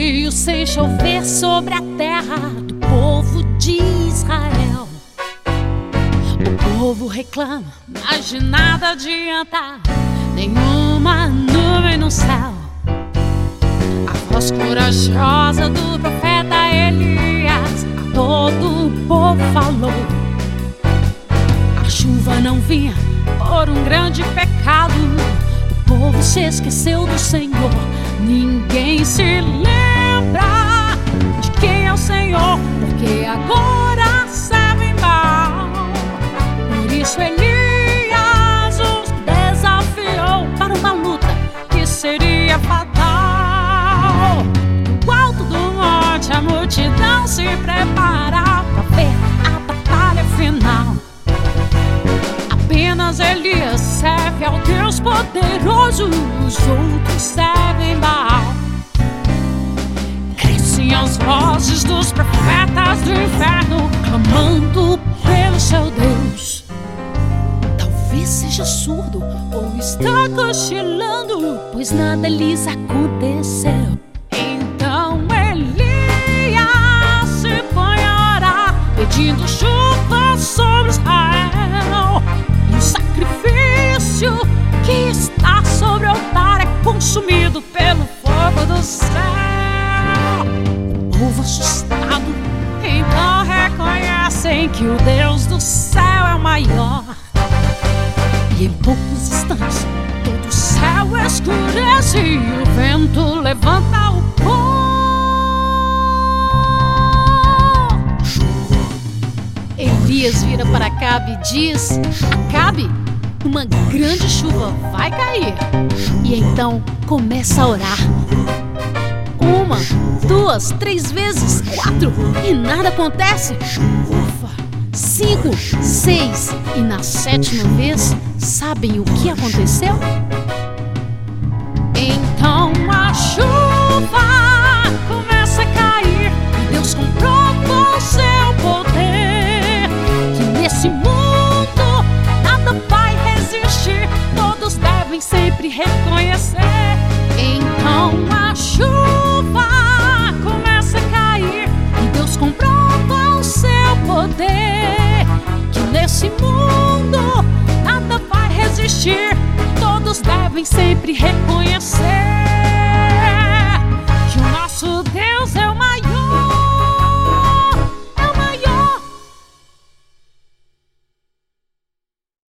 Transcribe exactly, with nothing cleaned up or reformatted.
dias sem chover sobre a terra do povo de Israel. O povo reclama, mas de nada adianta, nenhuma nuvem no céu. A voz corajosa do profeta Elias a todo o povo falou. A chuva não vinha por um grande pecado. O povo se esqueceu do Senhor. Ninguém se lembra de quem é o Senhor, porque agora servem Baal. Por isso Elias os desafiou para uma luta que seria fatal. Do alto do monte a multidão se prepara para ver a batalha final. Apenas Elias serve ao Deus poderoso, os outros servem Baal. Crescem as vozes dos profetas do inferno, clamando pelo seu Deus. Talvez seja surdo ou está cochilando, pois nada lhes aconteceu. Então Elias se põe a orar, pedindo chuva sobre Israel. E o sacrifício que está sobre o altar é consumido pelo fogo do céu. O povo assustado então reconhecem que o Deus do céu é o maior. E em poucos instantes todo o céu escurece e o vento levanta o pó. Elias vira para Acabe e diz: Acabe, uma grande chuva vai cair. E então começa a orar. Uma, duas, três vezes, quatro, e nada acontece. Ufa, cinco, seis, e na sétima vez, sabem o que aconteceu? Então a chuva começa a cair e Deus comprovou seu poder, que nesse mundo nada vai resistir, todos devem sempre reconhecer. Então a chuva começa a cair e Deus comprova o seu poder, que nesse mundo nada vai resistir, todos devem sempre reconhecer.